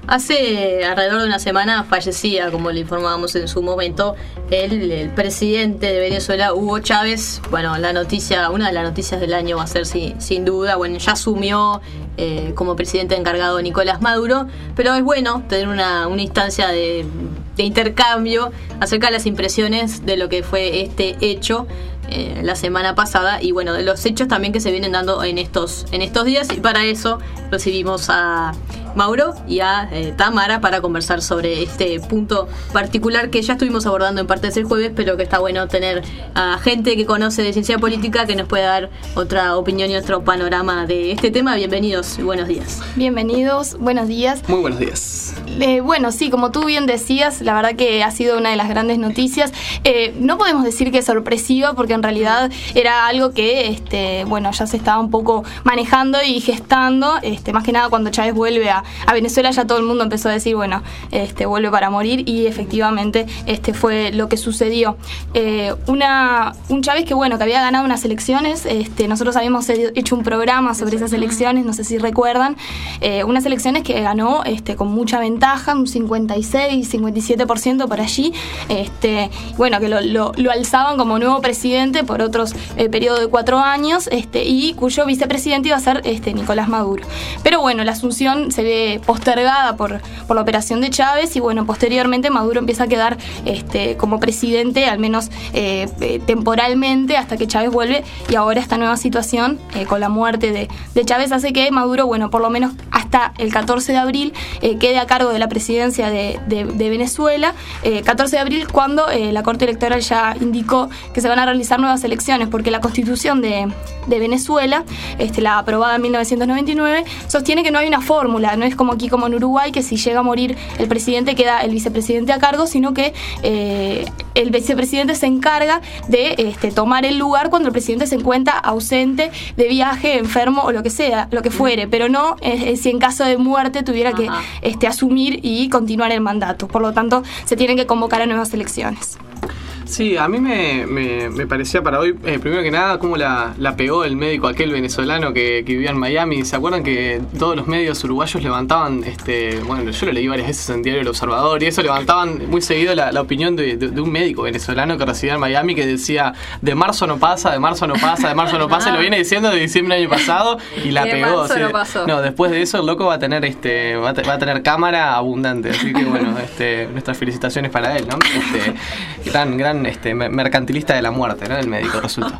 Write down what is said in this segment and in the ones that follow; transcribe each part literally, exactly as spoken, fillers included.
Hace alrededor de una semana fallecía, como le informábamos en su momento, el, el presidente de Venezuela, Hugo Chávez. Bueno, la noticia, una de las noticias del año va a ser sin, sin duda. Bueno, ya asumió eh, como presidente encargado Nicolás Maduro, pero es bueno tener una, una instancia de, de intercambio acerca de las impresiones de lo que fue este hecho eh, la semana pasada y bueno, de los hechos también que se vienen dando en estos, en estos días, y para eso recibimos a Mauro y a eh, Tamara para conversar sobre este punto particular que ya estuvimos abordando en partes del jueves, pero que está bueno tener a gente que conoce de ciencia política que nos puede dar otra opinión y otro panorama de este tema. Bienvenidos y buenos días. Bienvenidos, buenos días. Muy buenos días. Eh, bueno, sí, como tú bien decías, la verdad que ha sido una de las grandes noticias. Eh, no podemos decir que es sorpresiva, porque en realidad era algo que, este, bueno, ya se estaba un poco manejando y gestando, este, más que nada cuando Chávez vuelve a, a Venezuela, ya todo el mundo empezó a decir, bueno, este, vuelve para morir, y efectivamente este fue lo que sucedió. Eh, una, un Chávez que, bueno, que había ganado unas elecciones, este, nosotros habíamos hecho un programa sobre esas elecciones, no sé si recuerdan, eh, unas elecciones que ganó este, con mucha ventaja, un cincuenta y seis, cincuenta y siete por ciento por allí, este, bueno, que lo, lo, lo alzaban como nuevo presidente por otros eh, periodo de cuatro años, este, y cuyo vicepresidente iba a ser este, Nicolás Maduro. Pero bueno, la asunción se ve postergada por, por la operación de Chávez, y bueno, posteriormente Maduro empieza a quedar este, como presidente, al menos eh, eh, temporalmente, hasta que Chávez vuelve, y ahora esta nueva situación eh, con la muerte de, de Chávez hace que Maduro, bueno, por lo menos hasta el catorce de abril eh, quede a cargo de la presidencia de, de, de Venezuela. eh, catorce de abril, cuando eh, la Corte Electoral ya indicó que se van a realizar nuevas elecciones, porque la Constitución de, de Venezuela, este, la aprobada en mil novecientos noventa y nueve, sostiene que no hay una fórmula, no es como aquí como en Uruguay, que si llega a morir el presidente queda el vicepresidente a cargo, sino que eh, el vicepresidente se encarga de este, tomar el lugar cuando el presidente se encuentra ausente, de viaje, enfermo o lo que sea, lo que fuere, pero no eh, si en caso de muerte tuviera Ajá. que este, asumir y continuar el mandato. Por lo tanto, se tienen que convocar a nuevas elecciones. Sí, a mí me, me, me parecía para hoy, eh, primero que nada, cómo la, la pegó el médico aquel venezolano que, que vivía en Miami. ¿Se acuerdan que todos los medios uruguayos levantaban, este, bueno, yo lo leí varias veces en Diario El Observador, y eso levantaban muy seguido la, la opinión de, de, de un médico venezolano que residía en Miami, que decía, de marzo no pasa, de marzo no pasa, de marzo no pasa, y lo viene diciendo de diciembre del año pasado, y la de pegó. Marzo así, no pasó. No, después de eso el loco va a tener, este, va a, te, va a tener cámara abundante, así que bueno, este, nuestras felicitaciones para él, ¿no? Este, gran, gran Este, mercantilista de la muerte, ¿no? El médico resulta.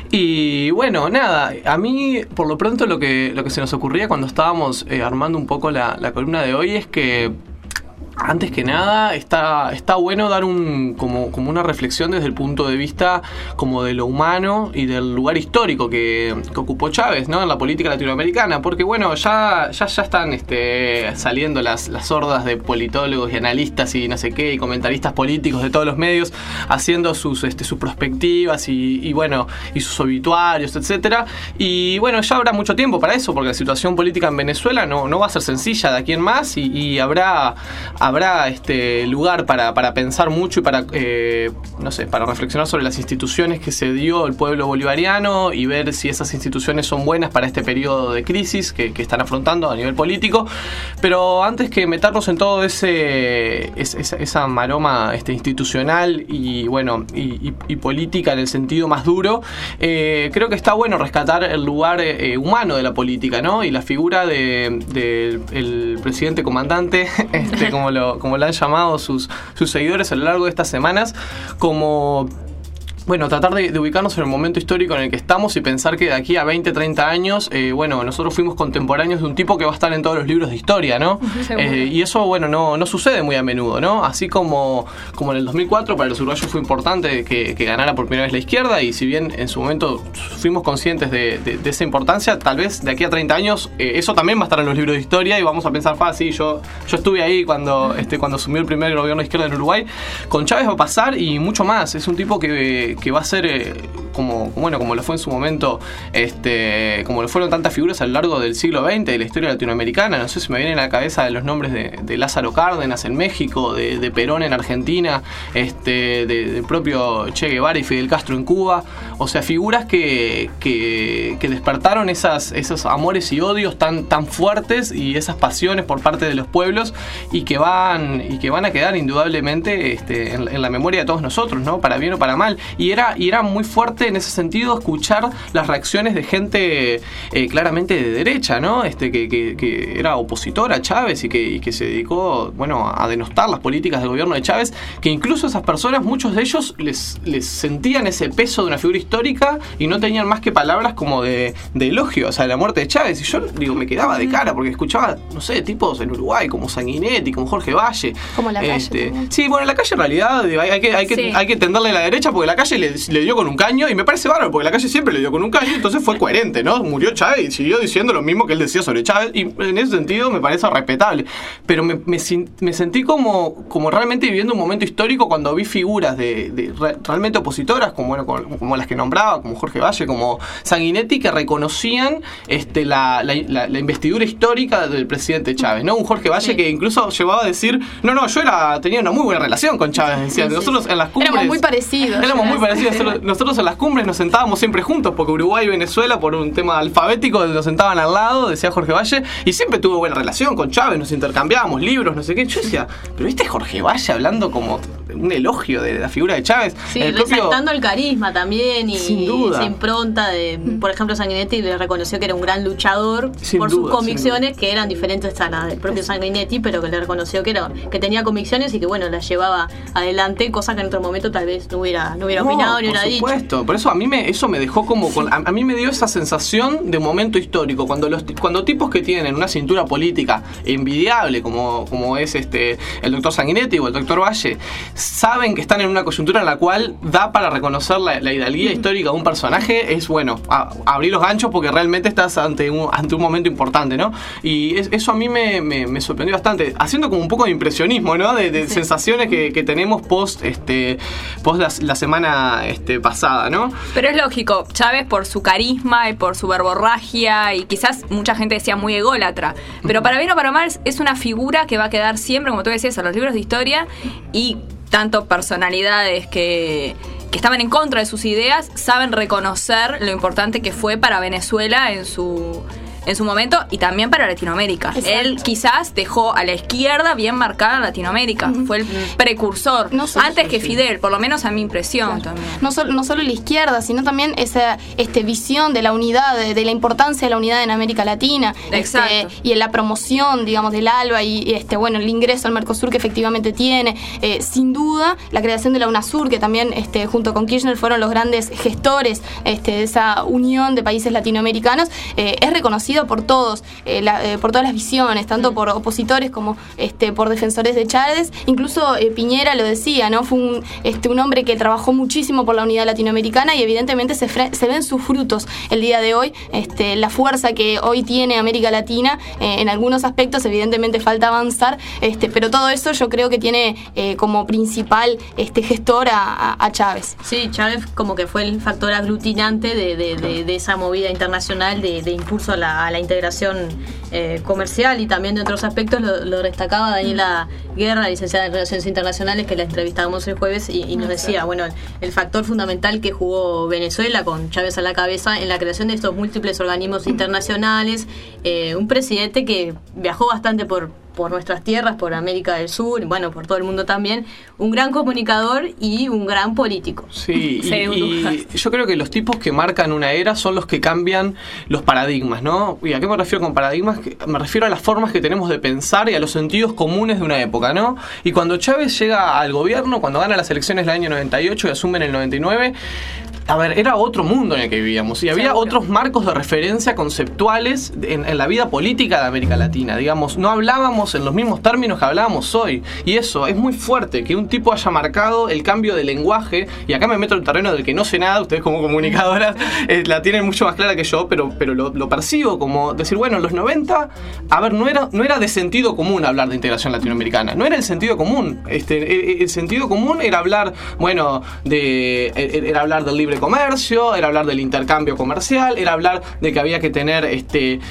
Y bueno, nada, a mí por lo pronto lo que, lo que se nos ocurría cuando estábamos eh, armando un poco la, la columna de hoy es que antes que nada, está, está bueno dar un como, como una reflexión desde el punto de vista como de lo humano y del lugar histórico que, que ocupó Chávez, ¿no? En la política latinoamericana, porque bueno, ya, ya, ya están este, saliendo las, las hordas de politólogos y analistas y no sé qué, y comentaristas políticos de todos los medios, haciendo sus, este, sus perspectivas y, y bueno, y sus obituarios, etcétera. Y bueno, ya habrá mucho tiempo para eso, porque la situación política en Venezuela no, no va a ser sencilla de aquí en más, y, y habrá habrá este lugar para, para pensar mucho y para, eh, no sé, para reflexionar sobre las instituciones que se dio el pueblo bolivariano y ver si esas instituciones son buenas para este periodo de crisis que, que están afrontando a nivel político. Pero antes que meternos en todo ese esa, esa maroma este, institucional y bueno y, y, y política en el sentido más duro, eh, creo que está bueno rescatar el lugar eh, humano de la política, ¿no? Y la figura de, de el presidente comandante, este, como lo como lo han llamado sus, sus seguidores a lo largo de estas semanas, como bueno, tratar de, de ubicarnos en el momento histórico en el que estamos y pensar que de aquí a veinte, treinta años, eh, bueno, nosotros fuimos contemporáneos de un tipo que va a estar en todos los libros de historia, ¿no? Eh, y eso, bueno, no, no sucede muy a menudo, ¿no? Así como, como en el dos mil cuatro para los uruguayos fue importante que, que ganara por primera vez la izquierda, y si bien en su momento fuimos conscientes de, de, de esa importancia, tal vez de aquí a treinta años eh, eso también va a estar en los libros de historia y vamos a pensar, ah, sí, yo, yo estuve ahí cuando, este, cuando asumió el primer gobierno de izquierda en Uruguay. Con Chávez va a pasar y mucho más. Es un tipo que que va a ser eh, como, bueno, como lo fue en su momento, este, como lo fueron tantas figuras a lo largo del siglo veinte de la historia latinoamericana. No sé si me vienen a la cabeza los nombres de, de Lázaro Cárdenas en México, de, de Perón en Argentina, este, de, del propio Che Guevara y Fidel Castro en Cuba. O sea, figuras que, que, que despertaron esas, esos amores y odios tan, tan fuertes y esas pasiones por parte de los pueblos y que van, y que van a quedar indudablemente este, en, en la memoria de todos nosotros, ¿no? Para bien o para mal. Y era, y era muy fuerte en ese sentido escuchar las reacciones de gente eh, claramente de derecha, ¿no? Este, que, que, que era opositora a Chávez y que, y que se dedicó, bueno, a denostar las políticas del gobierno de Chávez, que incluso esas personas, muchos de ellos les, les sentían ese peso de una figura histórica y no tenían más que palabras como de, de elogio, o sea, de la muerte de Chávez. Y yo, digo, me quedaba de cara porque escuchaba, no sé, tipos en Uruguay como Sanguinetti, como Jorge Valle. Como la este, calle. Sí, bueno, la calle en realidad hay, hay, que, hay, que, sí. hay que tenderle a la derecha porque la calle le, le dio con un caño y me parece bárbaro porque la calle siempre le dio con un caño, entonces fue coherente, ¿no? Murió Chávez y siguió diciendo lo mismo que él decía sobre Chávez y en ese sentido me parece respetable. Pero me, me, me sentí como, como realmente viviendo un momento histórico cuando vi figuras de, de re, realmente opositoras, como, bueno, como, como las que nombraba, como Jorge Valle, como Sanguinetti, que reconocían este, la, la, la, la investidura histórica del presidente Chávez, ¿no? Un Jorge Valle sí. que incluso llevaba a decir, no, no, yo era, tenía una muy buena relación con Chávez, decía, sí, sí, nosotros sí. en las cumbres... Éramos muy parecidos. Éramos muy parecidos, nosotros, nosotros en las cumbres nos sentábamos siempre juntos, porque Uruguay y Venezuela, por un tema alfabético, nos sentaban al lado, decía Jorge Valle, y siempre tuve buena relación con Chávez, nos intercambiábamos libros, no sé qué. Yo decía, pero este Jorge Valle hablando como un elogio de la figura de Chávez. Sí, el resaltando propio... el carisma también y, Sin duda. esa impronta de, por ejemplo, Sanguinetti le reconoció que era un gran luchador sin por duda, sus convicciones que eran diferentes a las del propio Sanguinetti, pero que le reconoció que era que tenía convicciones y que bueno, las llevaba adelante, cosa que en otro momento tal vez no hubiera, no hubiera no, opinado ni hubiera dicho. Por supuesto, por eso a mí me, eso me dejó como, con, a, a mí me dio esa sensación de momento histórico, cuando los cuando tipos que tienen una cintura política envidiable, como, como es este el doctor Sanguinetti o el doctor Valle, saben que están en una coyuntura en la cual da para reconocer la, la hidalguía histórica de un personaje, es bueno, a, abrir los ganchos porque realmente estás ante un, ante un momento importante, ¿no? Y es, eso a mí me, me, me sorprendió bastante, haciendo como un poco de impresionismo, ¿no? De, de sí. sensaciones que, que tenemos post, este, post la, la semana este, pasada, ¿no? Pero es lógico, Chávez por su carisma y por su verborragia y quizás mucha gente decía muy ególatra, pero para bien o para mal es una figura que va a quedar siempre, como tú decías, en los libros de historia y tanto personalidades que, que estaban en contra de sus ideas saben reconocer lo importante que fue para Venezuela en su... en su momento y también para Latinoamérica. Exacto. Él quizás dejó a la izquierda bien marcada a Latinoamérica. Uh-huh. Fue el precursor. No solo, antes que Fidel, por lo menos a mi impresión claro. también. No solo, no solo la izquierda, sino también esa este, visión de la unidad, de, de la importancia de la unidad en América Latina. Exacto. Este, y en la promoción, digamos, del ALBA y este, bueno, el ingreso al Mercosur que efectivamente tiene. Eh, sin duda, la creación de la UNASUR, que también este, junto con Kirchner fueron los grandes gestores este, de esa unión de países latinoamericanos, eh, es reconocido por todos, eh, la, eh, por todas las visiones, tanto por opositores como este, por defensores de Chávez. Incluso eh, Piñera lo decía, ¿no? Fue un, este, un hombre que trabajó muchísimo por la unidad latinoamericana y evidentemente se, fre- se ven sus frutos el día de hoy. Este, la fuerza que hoy tiene América Latina, eh, en algunos aspectos evidentemente falta avanzar, este, pero todo eso yo creo que tiene eh, como principal este, gestor a, a, a Chávez. Sí, Chávez como que fue el factor aglutinante de, de, de, de esa movida internacional de, de impulso a la a la integración eh, comercial y también de otros aspectos. Lo, lo destacaba Daniela Guerra, licenciada en Relaciones Internacionales, que la entrevistábamos el jueves y, y nos decía, bueno, el, el factor fundamental que jugó Venezuela con Chávez a la cabeza en la creación de estos múltiples organismos internacionales, eh, un presidente que viajó bastante por por nuestras tierras, por América del Sur, bueno, por todo el mundo también, un gran comunicador y un gran político. Sí, y, y yo creo que los tipos que marcan una era son los que cambian los paradigmas, ¿no? ¿Y a qué me refiero con paradigmas? Me refiero a las formas que tenemos de pensar y a los sentidos comunes de una época, ¿no? Y cuando Chávez llega al gobierno, cuando gana las elecciones del año noventa y ocho y asume en el noventa y nueve, a ver, era otro mundo en el que vivíamos y había Seguro. otros marcos de referencia conceptuales en, en la vida política de América Latina. Digamos, no hablábamos en los mismos términos que hablábamos hoy. Y eso, es muy fuerte que un tipo haya marcado el cambio de lenguaje. Y acá me meto en el terreno del que no sé nada, ustedes como comunicadoras eh, la tienen mucho más clara que yo, pero, pero lo, lo percibo como decir, bueno, en los noventa, a ver, no era, no era de sentido común hablar de integración latinoamericana. No era el sentido común. Este, el, el sentido común era hablar, bueno, de era hablar del libre comercio, era hablar del intercambio comercial, era hablar de que había que tener, este,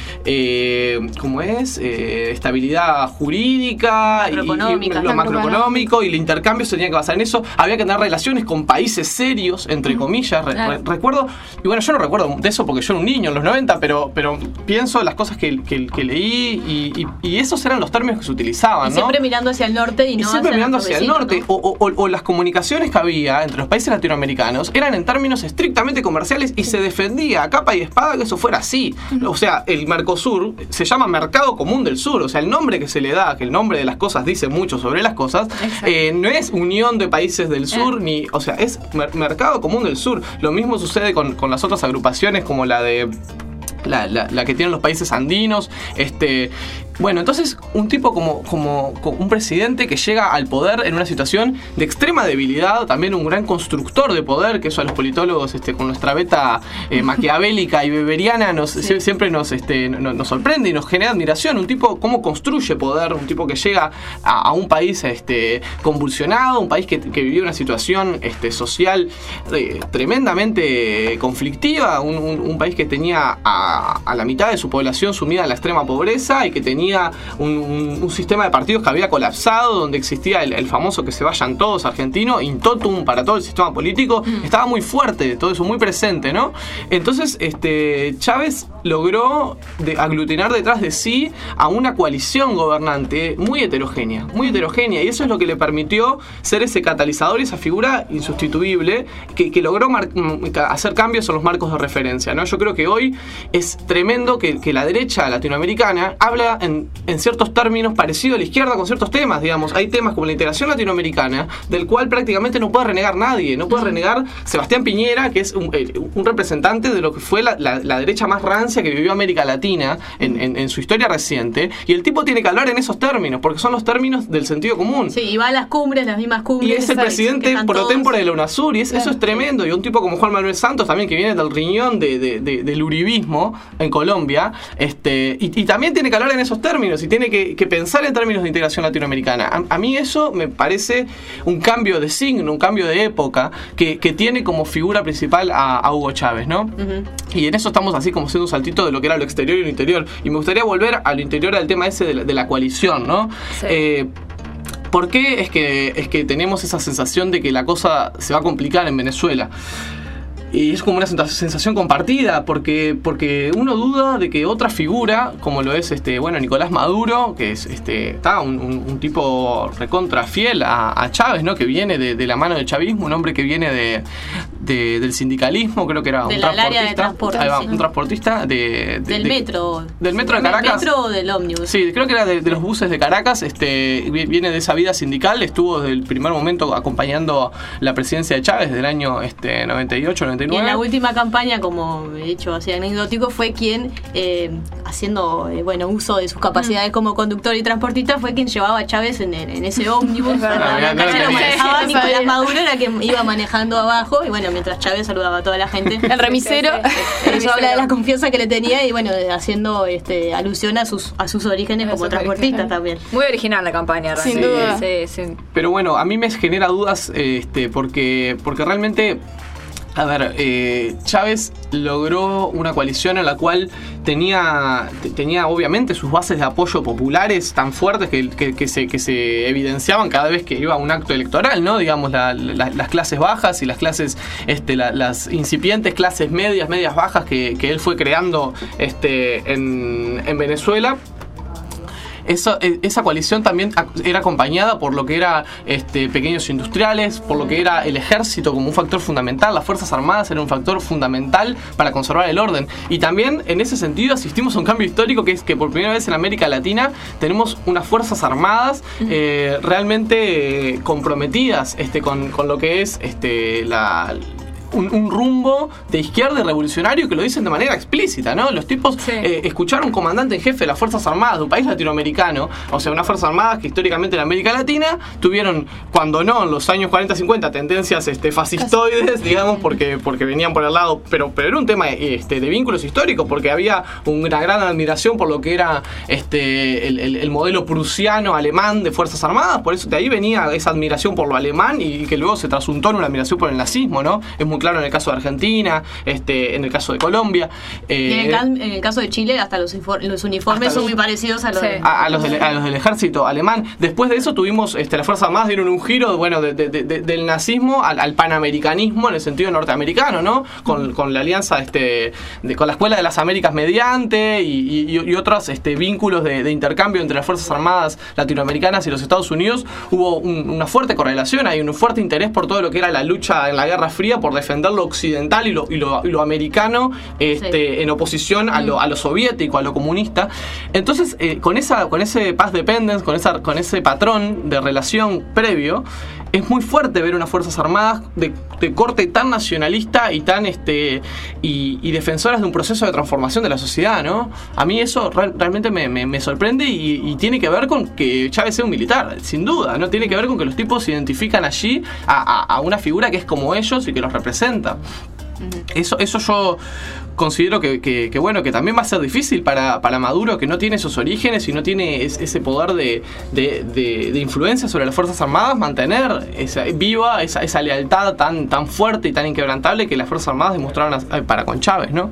eh, ¿cómo es? Eh, estabilidad jurídica, macroeconómica, y, y lo macroeconómico, y el intercambio se tenía que basar en eso. Había que tener relaciones con países serios, entre comillas. Re, re, recuerdo, y bueno, yo no recuerdo de eso porque yo era un niño en los noventa, pero, pero pienso las cosas que, que, que leí y, y, y esos eran los términos que se utilizaban, y ¿no? siempre mirando hacia el norte y, y no siempre hacia mirando hacia el norte, ¿no? o, o, o las comunicaciones que había entre los países latinoamericanos eran en términos estrictamente comerciales y se defendía a capa y espada que eso fuera así. O sea, el Mercosur se llama Mercado Común del Sur, o sea, el nombre que se le da, que el nombre de las cosas dice mucho sobre las cosas, eh, no es Unión de Países del Sur, eh. ni, o sea, es mer- Mercado Común del Sur. Lo mismo sucede con, con las otras agrupaciones como la de La, la, la que tienen los países andinos. Este, bueno, entonces un tipo como, como, como un presidente que llega al poder en una situación de extrema debilidad, también un gran constructor de poder, que eso a los politólogos, este, con nuestra beta eh, maquiavélica y weberiana nos, sí. siempre nos, este, nos, nos sorprende y nos genera admiración. Un tipo cómo construye poder, un tipo que llega a, a un país este, convulsionado, un país que, que vivía una situación este, social eh, tremendamente conflictiva, un, un, un país que tenía a, a la mitad de su población sumida en la extrema pobreza y que tenía un, un, un sistema de partidos que había colapsado, donde existía el, el famoso que se vayan todos argentino, in totum para todo el sistema político. Mm. Estaba muy fuerte todo eso, muy presente, ¿no? Entonces este, Chávez logró de aglutinar detrás de sí a una coalición gobernante muy heterogénea, muy heterogénea, y eso es lo que le permitió ser ese catalizador y esa figura insustituible que, que logró mar- hacer cambios en los marcos de referencia, ¿no? Yo creo que hoy es tremendo que, que la derecha latinoamericana habla en, en ciertos términos parecido a la izquierda con ciertos temas, digamos. Hay temas como la integración latinoamericana, del cual prácticamente no puede renegar nadie, no puede renegar Sebastián Piñera, que es un, un representante de lo que fue la, la, la derecha más rancia que vivió América Latina en, en, en su historia reciente, y el tipo tiene que hablar en esos términos, porque son los términos del sentido común. Sí, y va a las cumbres, las mismas cumbres. Y es el presidente pro tempore de la UNASUR, y es, claro. Eso es tremendo. Y un tipo como Juan Manuel Santos también, que viene del riñón de, de, de, del uribismo en Colombia, este, y, y también tiene que hablar en esos términos, y tiene que, que pensar en términos de integración latinoamericana. A, a mí eso me parece un cambio de signo, un cambio de época, que, que tiene como figura principal a, a Hugo Chávez, ¿no? Uh-huh. Y en eso estamos así como haciendo un saltito de lo que era lo exterior y lo interior. Y me gustaría volver a lo interior, al tema ese de la, de la coalición, ¿no? Sí. Eh, ¿Por qué es que, es que tenemos esa sensación de que la cosa se va a complicar en Venezuela? Y es como una sensación compartida, porque, porque uno duda de que otra figura, como lo es este, bueno, Nicolás Maduro, que es este, está un, un, un tipo recontra fiel a, a Chávez, ¿no? Que viene de, de la mano del chavismo, un hombre que viene de, de, del sindicalismo, creo que era un de transportista. De transporte, ahí va, sí. Un transportista de, de, del de, metro. Del metro de Caracas. ¿Del metro o del ómnibus? Sí, creo que era de, de los buses de Caracas, este, viene de esa vida sindical, estuvo desde el primer momento acompañando la presidencia de Chávez del año este, noventa y ocho, noventa y nueve. Y en la última campaña, como he hecho así anecdótico, fue quien, eh, haciendo eh, bueno uso de sus capacidades mm. como conductor y transportista, fue quien llevaba a Chávez en, en ese ómnibus. Manejaba Nicolás Maduro, era quien iba manejando abajo, y bueno, mientras Chávez saludaba a toda la gente. El remisero. Eso, eso habla de la confianza que le tenía, y bueno, haciendo este, alusión a sus a sus orígenes como transportista también. Muy original la campaña, sin duda. Sí, sí. Pero bueno, a mí me genera dudas este, porque, porque realmente... A ver, eh, Chávez logró una coalición en la cual tenía, tenía obviamente sus bases de apoyo populares tan fuertes que, que, que, se, que se evidenciaban cada vez que iba a un acto electoral, ¿no? Digamos, la, la, las clases bajas y las clases, este, la, las incipientes clases medias, medias bajas que, que él fue creando este, en, en Venezuela. Eso, esa coalición también era acompañada por lo que era este, pequeños industriales, por lo que era el ejército como un factor fundamental. Las Fuerzas Armadas eran un factor fundamental para conservar el orden. Y también en ese sentido asistimos a un cambio histórico, que es que por primera vez en América Latina tenemos unas Fuerzas Armadas eh, realmente eh, comprometidas este, con, con lo que es este, la... Un, un rumbo de izquierda y revolucionario, que lo dicen de manera explícita, ¿no? Los tipos sí. eh, escucharon un comandante en jefe de las Fuerzas Armadas de un país latinoamericano, o sea, unas Fuerzas Armadas que históricamente en América Latina tuvieron, cuando no, en los años cuarenta cincuenta, tendencias este, fascistoides, digamos, porque, porque venían por el lado, pero, pero era un tema este, de vínculos históricos, porque había una gran admiración por lo que era este, el, el, el modelo prusiano alemán de Fuerzas Armadas, por eso de ahí venía esa admiración por lo alemán, y que luego se trasuntó en una admiración por el nazismo, ¿no? Es muy claro claro en el caso de Argentina, este, en el caso de Colombia. Eh, y en el, cal, en el caso de Chile, hasta los, los uniformes hasta son los, muy parecidos a los, sí. de, a, a, los del, a los del ejército alemán. Después de eso tuvimos, este, las Fuerzas Armadas dieron un giro, bueno, de, de, de, del nazismo al, al panamericanismo en el sentido norteamericano, ¿no? Con, con la alianza, este, de, con la Escuela de las Américas mediante y, y, y otros este, vínculos de, de intercambio entre las Fuerzas Armadas latinoamericanas y los Estados Unidos. Hubo un, una fuerte correlación, hay un fuerte interés por todo lo que era la lucha en la Guerra Fría, por defender lo occidental y lo, y lo, y lo americano, este, sí. en oposición a lo, a lo soviético, a lo comunista. Entonces, eh, con esa, con ese past dependence, con esa, con ese patrón de relación previo, es muy fuerte ver unas Fuerzas Armadas de, de corte tan nacionalista y tan este y, y defensoras de un proceso de transformación de la sociedad, ¿no? A mí eso real, realmente me, me, me sorprende y, y tiene que ver con que Chávez sea un militar, sin duda, ¿no? Tiene que ver con que los tipos identifican allí a, a, a una figura que es como ellos y que los representa. Eso, eso yo considero que, que, que bueno, que también va a ser difícil para, para Maduro, que no tiene esos orígenes y no tiene es, ese poder de, de, de, de influencia sobre las Fuerzas Armadas, mantener esa, viva esa, esa lealtad tan, tan fuerte y tan inquebrantable que las Fuerzas Armadas demostraron a, para con Chávez, ¿no?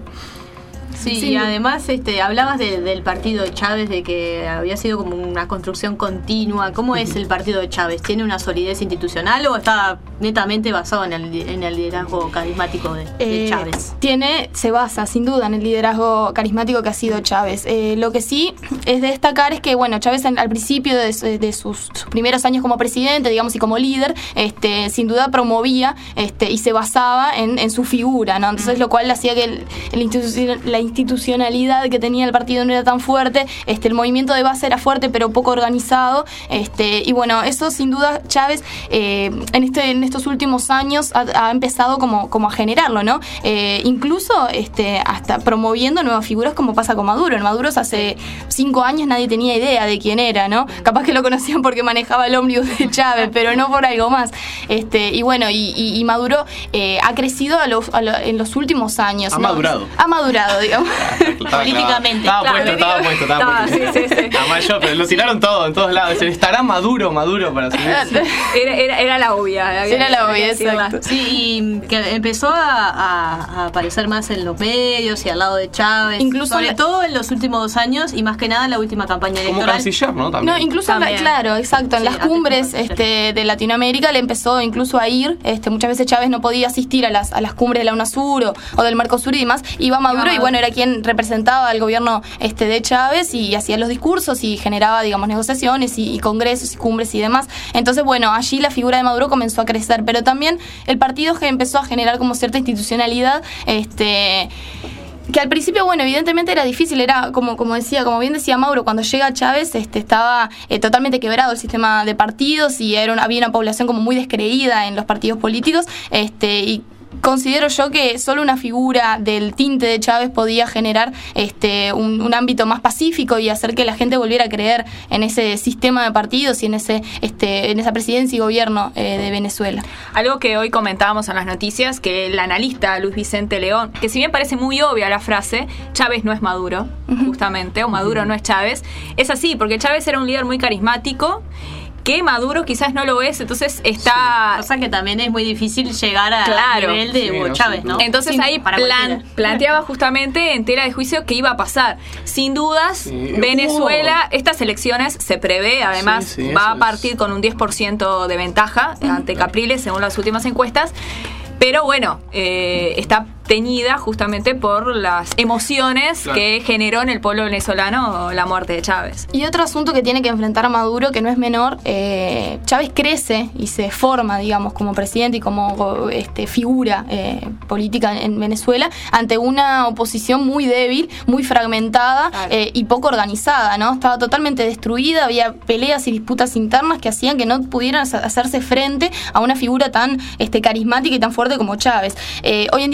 Sí, sí, y además este, hablabas de, del partido de Chávez, de que había sido como una construcción continua. ¿Cómo es el partido de Chávez? ¿Tiene una solidez institucional o está netamente basado en el, en el liderazgo carismático de, de eh, Chávez? Tiene, se basa sin duda en el liderazgo carismático que ha sido Chávez. Eh, lo que sí es de destacar es que, bueno, Chávez en, al principio de, de sus, sus primeros años como presidente, digamos, y como líder, este, sin duda promovía este, y se basaba en, en su figura, ¿no? Entonces, lo cual hacía que el, el institucional, la institucionalidad que tenía el partido no era tan fuerte, este, el movimiento de base era fuerte pero poco organizado, este, y bueno, eso sin duda Chávez eh, en, este, en estos últimos años ha, ha empezado como, como a generarlo, ¿no? Eh, incluso este, hasta promoviendo nuevas figuras como pasa con Maduro. En Maduro hace cinco años nadie tenía idea de quién era, ¿no? Capaz que lo conocían porque manejaba el ómnibus de Chávez, pero no por algo más. Este, y bueno, y, y, y Maduro eh, ha crecido a los, a lo, en los últimos años. Ha ¿no? madurado. Ha madurado, digamos. Estaba políticamente. Estaba Claro, puesto, estaba puesto, estaba estaba, puesto. sí, sí, sí. Además yo, pero lo tiraron todo, en todos lados. Estará maduro, maduro para subir. Era, era, era la obvia. Era la obvia, exacto. Sí, y que empezó a, a, a aparecer más en los medios y al lado de Chávez. Incluso sobre la... todo en los últimos dos años y más que nada en la última campaña electoral. Como canciller, ¿no? También. No, incluso, También. La, claro, exacto. En Sí, las cumbres este, de Latinoamérica le empezó incluso a ir. Este, muchas veces Chávez no podía asistir a las, a las cumbres de la UNASUR o, o del Mercosur y demás. Iba Maduro, Iba Maduro y bueno, era quien representaba al gobierno este, de Chávez y hacía los discursos y generaba, digamos, negociaciones y, y congresos y cumbres y demás. Entonces, bueno, allí la figura de Maduro comenzó a crecer, pero también el partido que empezó a generar como cierta institucionalidad, este... que al principio, bueno, evidentemente era difícil, era como, como decía, como bien decía Mauro, cuando llega Chávez este, estaba eh, totalmente quebrado el sistema de partidos y era una, había una población como muy descreída en los partidos políticos, este, y considero yo que solo una figura del tinte de Chávez podía generar este, un, un ámbito más pacífico y hacer que la gente volviera a creer en ese sistema de partidos y en ese este, en esa presidencia y gobierno eh, de Venezuela. Algo que hoy comentábamos en las noticias, que el analista Luis Vicente León, que si bien parece muy obvia la frase, Chávez no es Maduro, justamente, o Maduro no es Chávez, es así, porque Chávez era un líder muy carismático, que Maduro quizás no lo es, entonces está... Sí, o sea que también es muy difícil llegar a claro. nivel de Sí, Hugo no, Chávez, sí, ¿no? Entonces Sí, ahí para plan, planteaba justamente en tela de juicio qué iba a pasar. Sin dudas, Sí. Venezuela, estas elecciones se prevé, además Sí, sí, va a eso partir es. con un diez por ciento de ventaja ante Capriles, según las últimas encuestas. Pero bueno, eh, está teñida justamente por las emociones Claro. que generó en el pueblo venezolano la muerte de Chávez. Y otro asunto que tiene que enfrentar a Maduro, que no es menor, eh, Chávez crece y se forma, digamos, como presidente y como este, figura eh, política en Venezuela ante una oposición muy débil, muy fragmentada Claro. eh, y poco organizada, ¿no? Estaba totalmente destruida, había peleas y disputas internas que hacían que no pudieran hacerse frente a una figura tan este, carismática y tan fuerte como Chávez. Eh, hoy en día eh,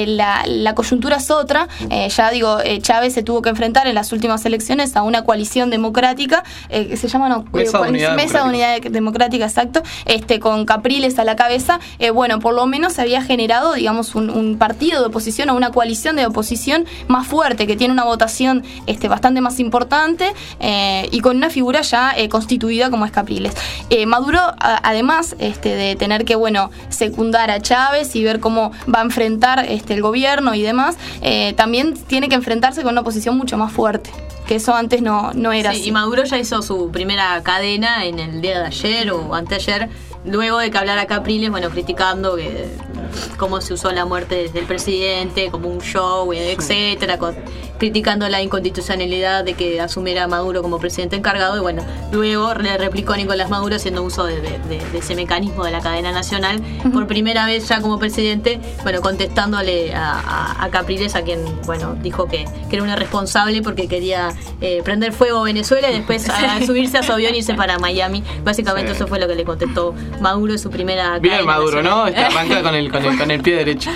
eh, la, la coyuntura es otra. Eh, ya digo, eh, Chávez se tuvo que enfrentar en las últimas elecciones a una coalición democrática eh, que se llama no, Mesa, eh, de Unidad, Mesa de Unidad Democrática, exacto, este, con Capriles a la cabeza. Eh, bueno, por lo menos se había generado, digamos, un, un partido de oposición o una coalición de oposición más fuerte, que tiene una votación este, bastante más importante eh, y con una figura ya eh, constituida como es Capriles. Eh, Maduro, a, además este, de tener que, bueno, secundar a Chávez y ver cómo va a enfrentar este, el gobierno y demás, eh, también tiene que enfrentarse con una oposición mucho más fuerte, que eso antes no, no era sí, así. Y Maduro ya hizo su primera cadena en el día de ayer o anteayer, luego de que hablara Capriles, bueno, criticando que cómo se usó la muerte del presidente como un show, etcétera, con, criticando la inconstitucionalidad de que asumiera Maduro como presidente encargado, y bueno, luego le replicó Nicolás Maduro haciendo uso de, de, de, de ese mecanismo de la cadena nacional, uh-huh. por primera vez ya como presidente, bueno, contestándole a, a, a Capriles, a quien, bueno, dijo que, que era una irresponsable porque quería eh, prender fuego a Venezuela y después a, a subirse a su avión y irse para Miami. Básicamente sí. Eso fue lo que le contestó Maduro en su primera Bien cadena Maduro, nacional. ¿no? Este, arranca con el, con, el, con el pie derecho.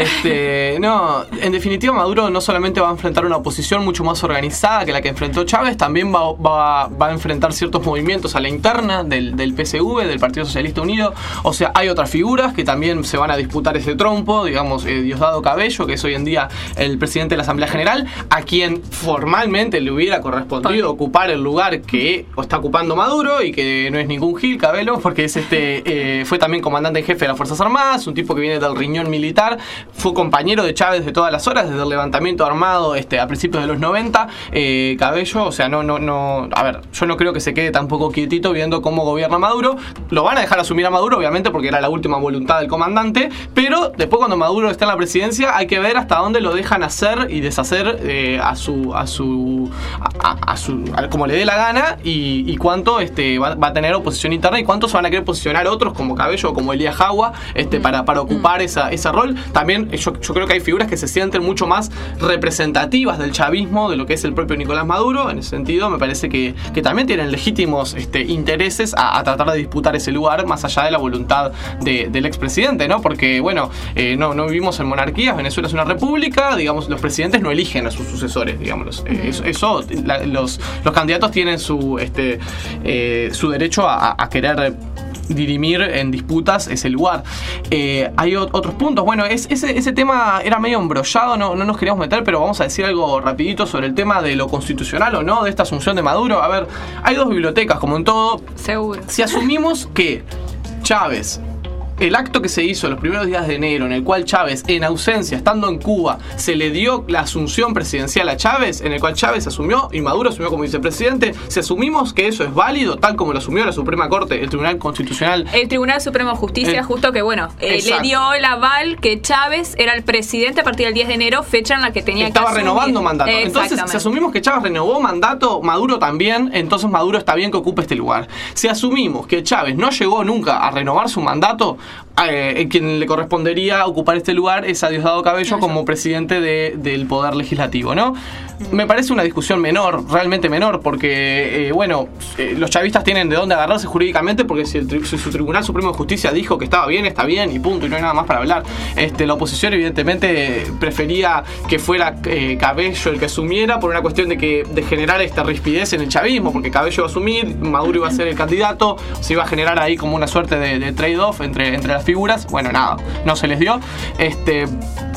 Este, no, en definitiva Maduro no solamente va a enfrentar una oposición mucho más organizada que la que enfrentó Chávez, también va, va, va a enfrentar ciertos movimientos a la interna del, del P S V, del Partido Socialista Unido. O sea, hay otras figuras que también se van a disputar ese trompo, digamos, eh, Diosdado Cabello, que es hoy en día el presidente de la Asamblea General, a quien formalmente le hubiera correspondido ocupar el lugar que está ocupando Maduro, y que no es ningún Gil Cabello, porque es este, eh, fue también comandante en jefe de las Fuerzas Armadas, un tipo que viene del riñón militar, fue compañero de Chávez de todas las horas, desde el levantamiento armado este, a principios de los noventa, eh, Cabello, o sea, no, no, no, a ver, yo no creo que se quede tampoco quietito viendo cómo gobierna Maduro. Lo van a dejar asumir a Maduro, obviamente, porque era la última voluntad del comandante, pero después cuando Maduro está en la presidencia hay que ver hasta dónde lo dejan hacer y deshacer eh, a su, a su, a, a, a su, a, como le dé la gana, y, y cuánto este, va, va a tener oposición interna, y cuánto se van a querer posicionar otros como Cabello o como Elías Jagua este, mm. para, para ocupar mm. esa, ese rol. También yo, yo creo que hay figuras que se sienten mucho más representativas del chavismo, de lo que es el propio Nicolás Maduro. En ese sentido me parece que, que también tienen legítimos este, intereses a, a tratar de disputar ese lugar, más allá de la voluntad de, del expresidente, ¿no? Porque, bueno, eh, no, no vivimos en monarquías, Venezuela es una república, digamos, los presidentes no eligen a sus sucesores, digamos. Eh, eso, eso la, los, los candidatos tienen su, este, eh, su derecho a, a querer dirimir en disputas ese lugar. Eh, hay o- otros puntos. Bueno, es, ese, ese tema era medio embrollado, no, no nos queríamos meter, pero vamos a decir algo rapidito sobre el tema de lo constitucional o no, de esta asunción de Maduro. A ver, hay dos bibliotecas, como en todo. Seguro. Si asumimos que Chávez, el acto que se hizo los primeros días de enero, en el cual Chávez, en ausencia, estando en Cuba, se le dio la asunción presidencial a Chávez, en el cual Chávez asumió y Maduro asumió como vicepresidente, si asumimos que eso es válido, tal como lo asumió la Suprema Corte, el Tribunal Constitucional. El Tribunal Supremo de Justicia, el, justo que, bueno, eh, le dio el aval que Chávez era el presidente a partir del diez de enero, fecha en la que tenía Estaba que asumir. renovando mandato. Entonces, si asumimos que Chávez renovó mandato, Maduro también, entonces Maduro está bien que ocupe este lugar. Si asumimos que Chávez no llegó nunca a renovar su mandato, eh, quien le correspondería ocupar este lugar es a Diosdado Cabello como presidente de, del Poder Legislativo, ¿no? Me parece una discusión menor, realmente menor, porque, eh, bueno, eh, los chavistas tienen de dónde agarrarse jurídicamente, porque si, el tri- si su Tribunal Supremo de Justicia dijo que estaba bien, está bien, y punto, y no hay nada más para hablar. Este, la oposición, evidentemente, prefería que fuera eh, Cabello el que asumiera, por una cuestión de que de generar esta rispidez en el chavismo, porque Cabello iba a asumir, Maduro iba a ser el candidato, se iba a generar ahí como una suerte de, de trade-off entre, entre las figuras. Bueno, nada, no se les dio. Este...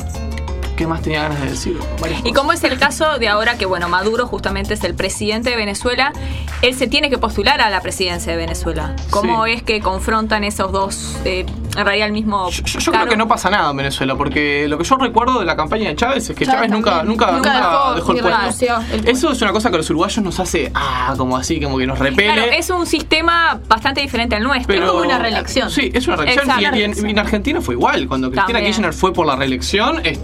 ¿Qué más tenía ganas de decir? Y como es el caso de ahora que, bueno, Maduro justamente es el presidente de Venezuela, él se tiene que postular a la presidencia de Venezuela. ¿Cómo sí. es que confrontan esos dos, eh, en realidad el mismo Yo, yo creo que no pasa nada en Venezuela, porque lo que yo recuerdo de la campaña de Chávez es que Chávez, Chávez nunca, nunca, nunca, nunca dejó, dejó el puesto. Eso es una cosa que a los uruguayos nos hace, ah, como así, como que nos repele. Claro, es un sistema bastante diferente al nuestro. Pero, es como una reelección. Sí, es una reelección. Y, y, en, y en Argentina fue igual. Cuando Cristina También. Kirchner fue por la reelección, este...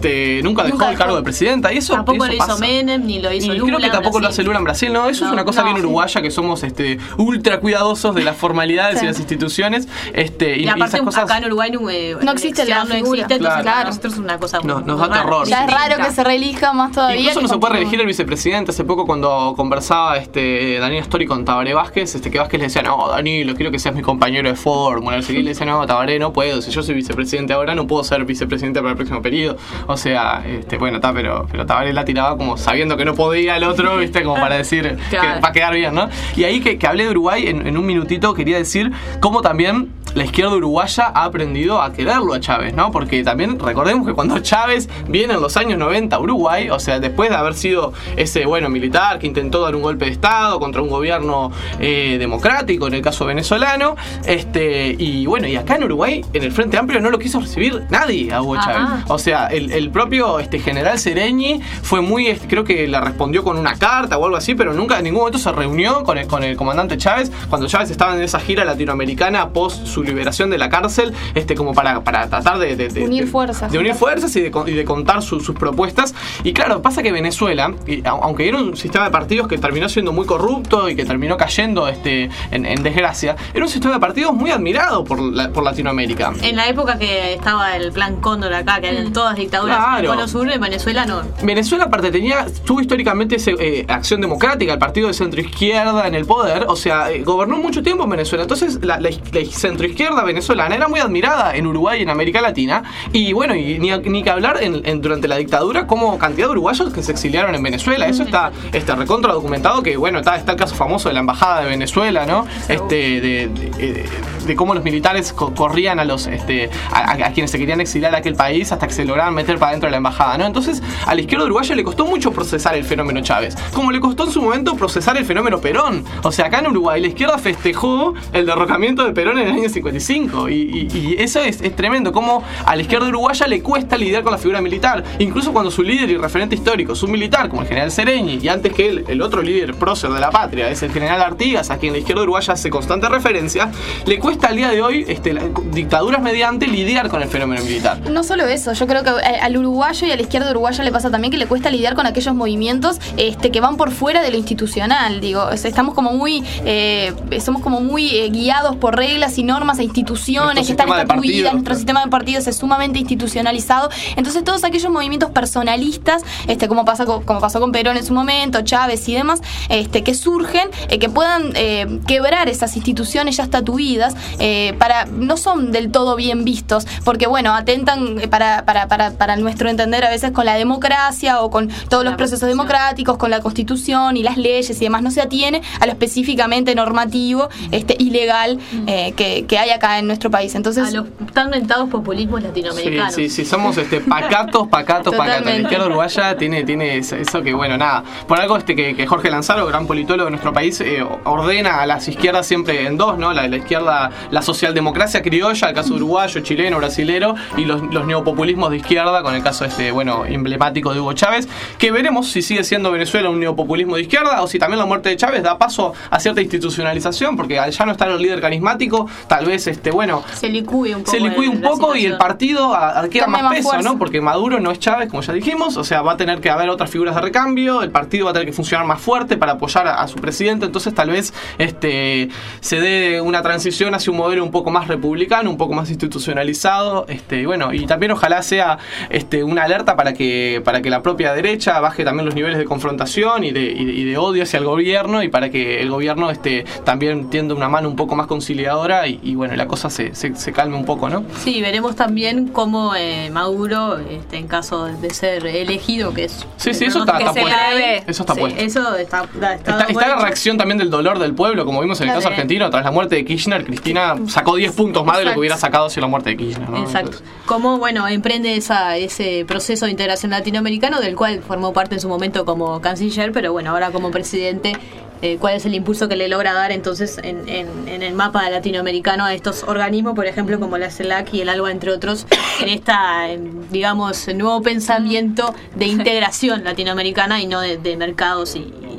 nunca dejó Nunca el cargo dejó. de presidenta. Y eso, Tampoco eso lo hizo pasa. Menem, ni lo hizo Y Lula. creo que en tampoco lo Brasil. hace Lula en Brasil, ¿no? Eso No, es una cosa no, bien sí. uruguaya, que somos este ultra cuidadosos de las formalidades Sí. y las instituciones. Este, y, Y y aparte, esas cosas. acá en Uruguay no, eh, No existe la elección, no figura. existe, entonces Claro. para nosotros es una cosa No, muy, nos muy da rara. terror. Ya es raro que se reelija más todavía. Incluso que no se puede continúe. reelegir el vicepresidente. Hace poco cuando conversaba este Daniel Astori con Tabaré Vázquez, este que Vázquez le decía, no, Danilo, quiero que seas mi compañero de fórmula. Y le decía, no, Tabaré, no puedo. Si yo soy vicepresidente ahora, no puedo ser vicepresidente para el próximo periodo. O sea, este, bueno, está, pero, pero Tabaré la tiraba como sabiendo que no podía el otro, viste, como para decir, Claro. que, para quedar bien, ¿no? Y ahí que, que hablé de Uruguay, en, en un minutito quería decir cómo también la izquierda uruguaya ha aprendido a quererlo a Chávez, ¿no? Porque también recordemos que cuando Chávez viene en los años noventa a Uruguay, o sea, después de haber sido ese, bueno, militar que intentó dar un golpe de Estado contra un gobierno eh, democrático, en el caso venezolano, este, y bueno, y acá en Uruguay, en el Frente Amplio, no lo quiso recibir nadie a Hugo Ah, Chávez. ah. O sea, el, el propio este, general Sereñi fue muy, este, creo que le respondió con una carta o algo así, pero nunca en ningún momento se reunió con el, con el comandante Chávez, cuando Chávez estaba en esa gira latinoamericana post su liberación de la cárcel, este, como para, para tratar de, de- de- Unir de- fuerzas. de unir fuerzas y de, con- y de contar su- sus propuestas. Y claro, pasa que Venezuela, y, a- aunque era un sistema de partidos que terminó siendo muy corrupto y que terminó cayendo este, en, en desgracia, era un sistema de partidos muy admirado por, la- por Latinoamérica. En la época que estaba el plan Cóndor acá, que eran todas dictaduras Claro. en el Cono Sur, en Venezuela no. Venezuela, aparte, tenía, tuvo históricamente ese, eh, Acción Democrática, el partido de centroizquierda en el poder, o sea, eh, gobernó mucho tiempo en Venezuela. Entonces, la, la, la centroizquierda venezolana era muy admirada en Uruguay y en América Latina. Y bueno, y ni, ni que hablar en, en- durante la dictadura, como cantidad de uruguayos que se exiliaron en Venezuela. Eso está, está recontra documentado, que bueno, está, está el caso famoso de la embajada de Venezuela, ¿no? Este, de, de, de- de cómo los militares co- corrían a los este, a, a quienes se querían exiliar a aquel país hasta que se lograban meter para dentro de la embajada, ¿no? Entonces, a la izquierda uruguaya le costó mucho procesar el fenómeno Chávez, como le costó en su momento procesar el fenómeno Perón. O sea, acá en Uruguay la izquierda festejó el derrocamiento de Perón en el año cincuenta y cinco, y, y- y eso es, es tremendo, como a la izquierda uruguaya le cuesta lidiar con la figura militar, incluso cuando su líder y referente histórico es un militar como el general Sereñi, y antes que él, el otro líder prócer de la patria es el general Artigas, a quien la izquierda uruguaya hace constante referencia, le cuesta al día de hoy, este, la- dictaduras mediante, lidiar con el fenómeno militar. No solo eso, yo creo que eh, al uruguayo y a la izquierda uruguaya le pasa también que le cuesta lidiar con aquellos movimientos este, que van por fuera de lo institucional. Digo, o sea, estamos como muy, eh, somos como muy eh, guiados por reglas y normas e instituciones Nuestro que están sistema de estatuidas, partidos, nuestro claro. sistema de partidos es sumamente institucionalizado. Entonces todos aquellos movimientos personalistas, este, como pasa con- como pasó con Perón en su momento, Chávez y demás, este, que surgen, eh, que puedan eh, quebrar esas instituciones ya estatuidas, eh, para no son del todo bien vistos, porque bueno, atentan eh, para, para, para, para nuestro entender a veces con la democracia o con todos los La procesos Constitución. democráticos, con la Constitución y las leyes y demás, no se atiene a lo específicamente normativo, este, ilegal eh, que, que hay acá en nuestro país. Entonces, A los tan mentados populismos Sí, latinoamericanos. sí, sí, somos este, pacatos, pacatos, pacatos. La Totalmente. izquierda uruguaya tiene, tiene eso, eso que, bueno, nada. Por algo este que, que Jorge Lanzaro, gran politólogo de nuestro país, eh, ordena a las izquierdas siempre en dos, ¿no? La, la izquierda, la socialdemocracia criolla, el caso uruguayo, chileno, brasilero, y los, los neopopulismos de izquierda, con el caso este, bueno, emblemático de Hugo Chávez, que veremos si sigue siendo Venezuela un neopopulismo de izquierda o si también la muerte de Chávez da paso a cierta institucionalización, porque al ya no estar el líder carismático, tal vez, este, bueno, Se licúe un poco. se licúe un la poco y el situación. partido a- adquiera Tome más más peso, fuerza. ¿no? Porque Maduro no es Chávez, como ya dijimos, o sea, va a tener que haber otras figuras de recambio, el partido va a tener que funcionar más fuerte para apoyar a, a su presidente, entonces tal vez este, se dé una transición hacia un modelo un poco más republicano, un poco más institucionalizado, este, y bueno, y también ojalá sea este, una alerta para que, para que la propia derecha baje también los niveles de confrontación y de, y de, y de odio hacia el gobierno, y para que el gobierno este, también tienda una mano un poco más conciliadora y, y bueno, la cosa se, se, se calme un poco, ¿no? Sí, veremos también cómo eh, Maduro, este, en caso de ser elegido, que es. Sí, sí, el eso está- pronóstico está que puesto. se ve, Eso está sí, puesto. Eso está, está, está, Está, está la reacción también del dolor del pueblo, como vimos en el Claro. caso argentino. Tras la muerte de Kirchner, Cristina sacó diez puntos más de lo que Exacto. hubiera sacado sin la muerte de Kirchner, ¿no? Exacto. Entonces, Cómo, bueno, emprende esa, ese proceso de integración latinoamericano, del cual formó parte en su momento como canciller, pero bueno, ahora como presidente, eh, cuál es el impulso que le logra dar entonces en, en, en el mapa latinoamericano a estos organismos, por ejemplo, como la CELAC y el ALBA, entre otros, en esta, eh, digamos, nuevo pensamiento de integración latinoamericana y no de, de mercados y,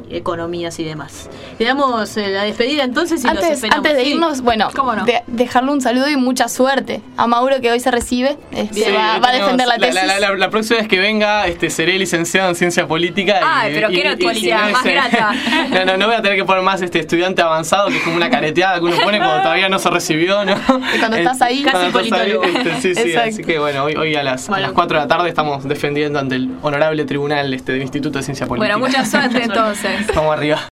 economías y demás. Le damos eh, la despedida entonces y los Antes, esperamos. antes de Sí. irnos, bueno, ¿Cómo no? de- dejarle un saludo y mucha suerte a Mauro, que hoy se recibe. Este, Sí, va, va a tenemos- defender la tesis. La, la- la próxima vez que venga, este, seré licenciado en ciencia política. Ay, y, pero qué y- y- noticia y- más sí. grata. No, no, no voy a tener que poner más este estudiante avanzado, que es como una careteada que uno pone cuando todavía no se recibió, ¿no? Y cuando estás ahí, Cuando casi estás ahí, politólogo. este, sí, sí, Exacto. así que bueno, hoy, hoy a las, a Bueno. las cuatro de la tarde estamos defendiendo ante el honorable tribunal este, del Instituto de Ciencia Política. Bueno, mucha suerte entonces. Vamos arriba.